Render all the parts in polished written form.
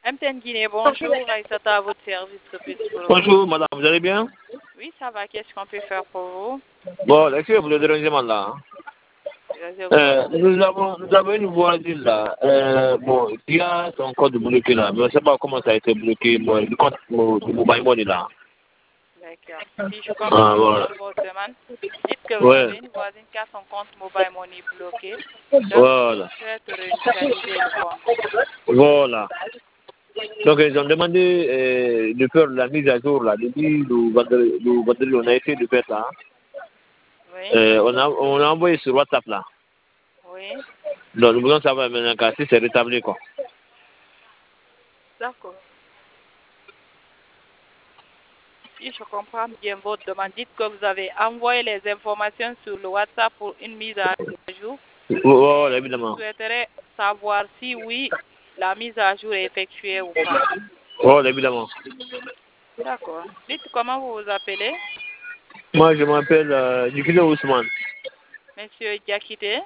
MTN Guinée, bonjour. Aïssata, à votre service. Bonjour, madame, vous allez bien? Oui, ça va. Qu'est-ce qu'on peut faire pour vous? Bon, excusez pour le dérangement là. Nous avons une voisine là. Bon, qui a son compte bloqué là. Mais on ne sait pas comment ça a été bloqué. Bon, le compte de Mobile Money là. D'accord. Si je comprends Voilà. votre demande, dites que vous Ouais. avez une voisine qui a son compte Mobile Money bloqué. Donc, Voilà. vous souhaitez revitaliser le compte. Voilà. Donc, ils ont demandé de faire la mise à jour là. Depuis le vendredi, on a essayé de faire ça. Oui. On a envoyé sur WhatsApp là. Oui. Donc, nous voulons savoir maintenant si c'est rétabli quoi. D'accord. Si je comprends bien votre demande, dites que vous avez envoyé les informations sur le WhatsApp pour une mise à jour. Voilà, évidemment. Vous souhaiterez savoir si oui, la mise à jour est effectuée ou pas. Voilà, évidemment. D'accord. Dites comment vous vous appelez? Moi, je m'appelle Nikito Ousmane. Monsieur Diakité.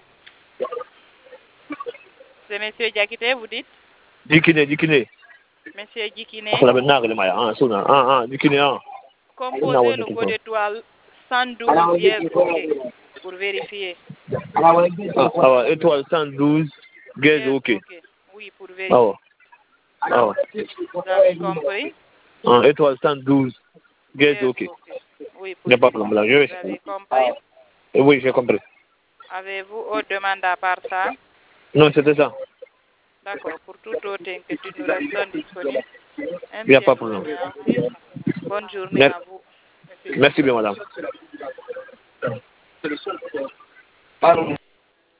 C'est Monsieur Diakité, vous dites? Dikine. Monsieur Dikine. Dikine. Composez le code étoile 112 dièse OK pour vérifier. Étoile 112, dièse OK. Oui, pour vérifier. Vous avez compris? Étoile 112, dièse OK. Oui, pour vérifier. Vous avez compris? Oui, j'ai compris. Avez-vous autre demande à part ça? Non, c'était ça. D'accord. Pour toute autre inquiétude, nous restons disponibles. Il n'y a pas de problème. Bonne journée à vous. Merci bien, madame.